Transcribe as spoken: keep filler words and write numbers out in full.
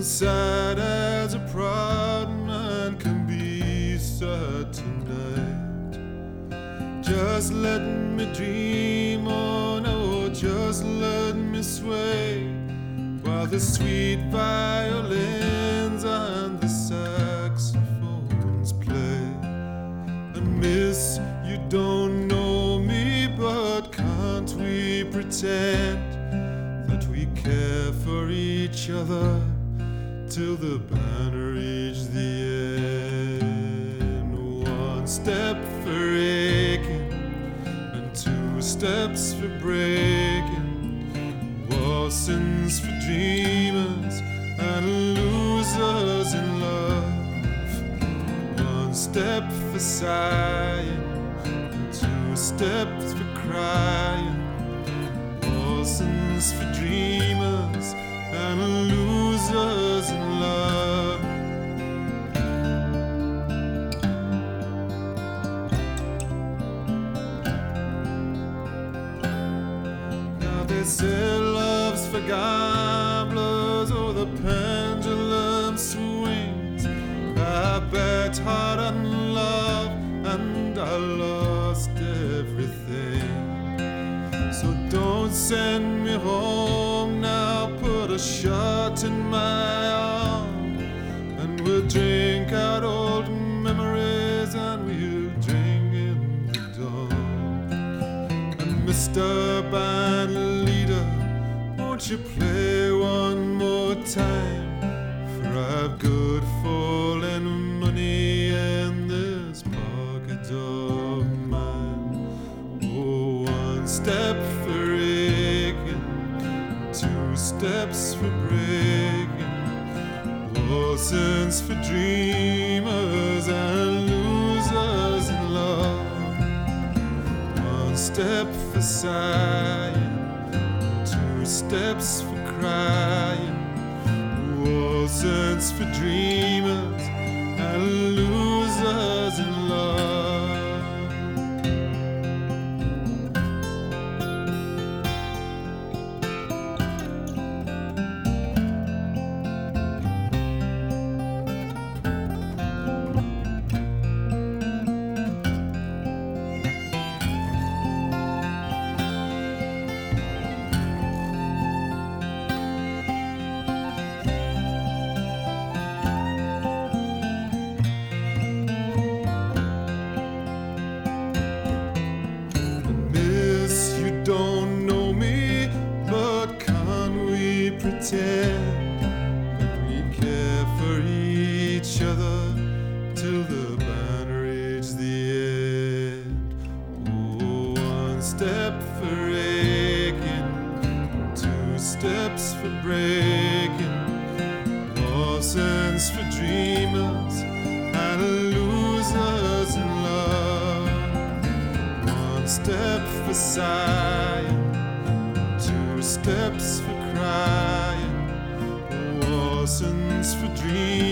sad as a proud man can be sad tonight. Just let me dream on, oh, just let me sway, while the sweet violins and the saxophones play. And miss, you don't know me, but can't we pretend that we care for each other till the band reach the end? One step for aching and two steps for breaking, waltzings for dreamers and losers in love. One step for sighing and two steps for crying, waltzings for dreamers and losers in love. Now they say love's for gamblers, oh, the pendulum swings. I bet hard on love and I lost everything. So don't send me home now, put a shot in my arm, and we'll drink out old memories and we'll drink in the dawn. And Mister Band Leader, won't you play one more time? For I've good fallen money in this pocket of mine. Oh, one step for aching, two steps for breaking, waltzings for dreamers and losers in love. One step for sighing, two steps for crying, waltzings for dreamers and losers in love. Don't know me, but can we pretend that we care for each other till the band reach the end? Oh, one step for aching, two steps for breaking, waltzings for dreamers and losers in love. One step for sighing, two steps for crying, waltzings for dreamers